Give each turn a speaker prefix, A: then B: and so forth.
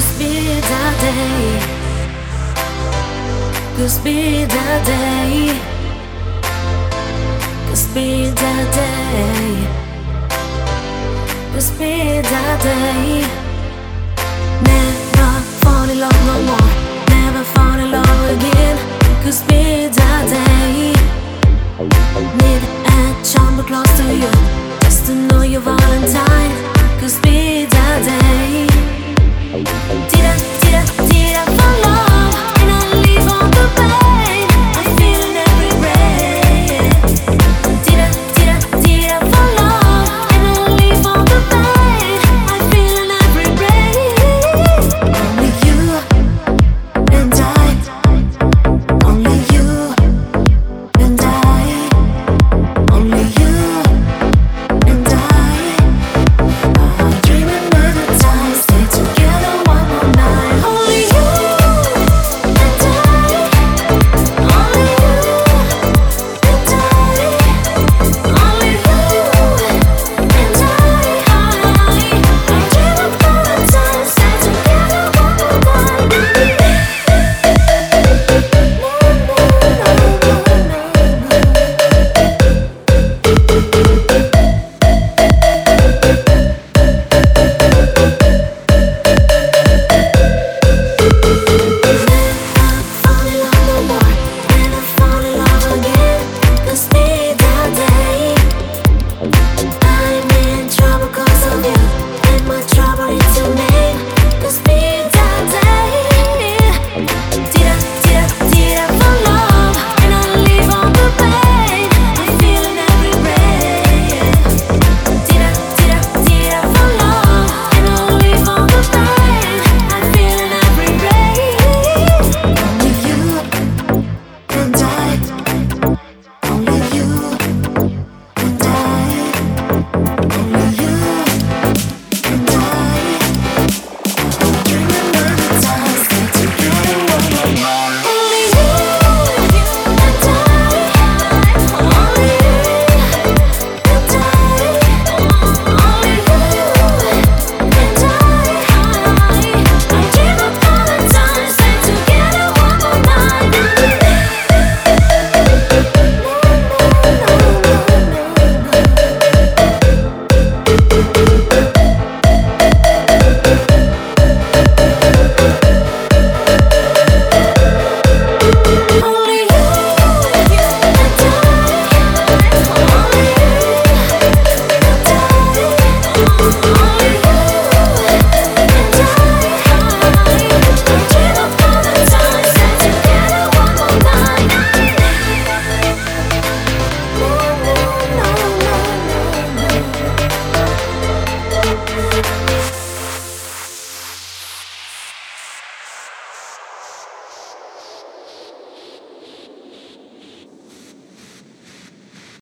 A: Could be that day. Could be that day. Could be that day. Could be that day. Never fall in love no more. Never fall in love again. Could be that day. Need a jump close to you.